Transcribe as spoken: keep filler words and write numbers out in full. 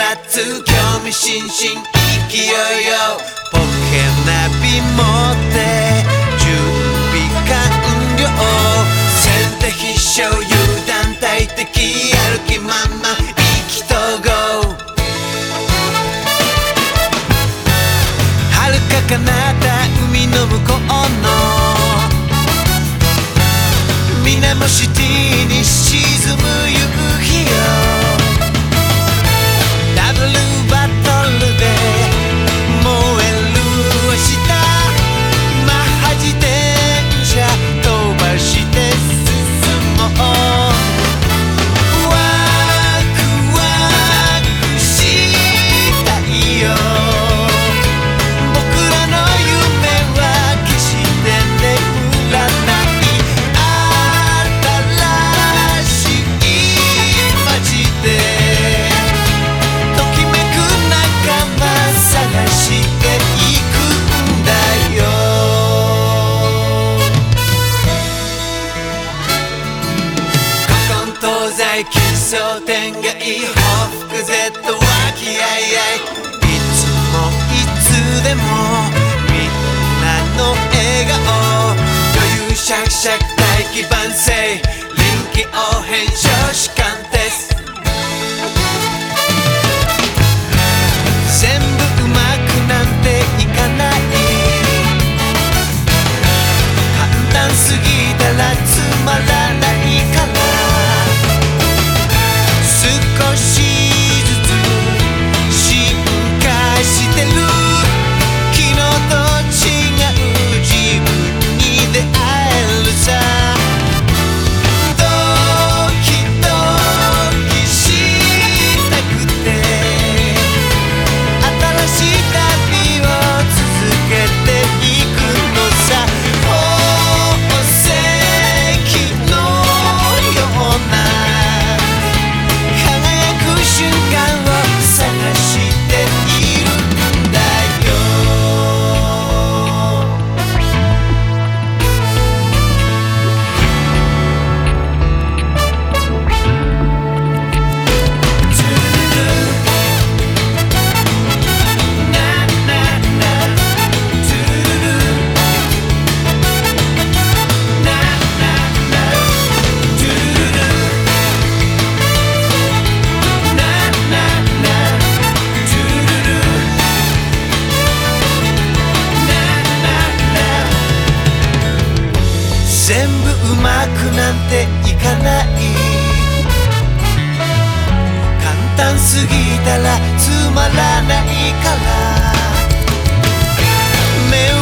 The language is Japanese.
つ興味津々勢いよポケナビ持って準備完了先手必勝油断大敵やる気満々意気投合遥か彼方海の向こうの水面シティに沈む夕日よダブルバトルで燃える明日マッハ自転車飛ばして進もうワクワクしたいよ僕らの夢は決して眠らない奇想天外報復 Z 和気あいあいいつもいつでもみんなの笑顔余裕しゃくしゃく大器晩成臨機応変少子貫徹全部うまくなんていかない簡単すぎたらつまらないから少しずつ進化してる昨日と違う自分に出会えるさドキドキしたくて新しい旅を続けていくのさ宝石のような瞬間を探しているんだよトゥルルナナナトゥルルナナナトゥルル全部うまくなんていかない簡単すぎたらつまらないから目を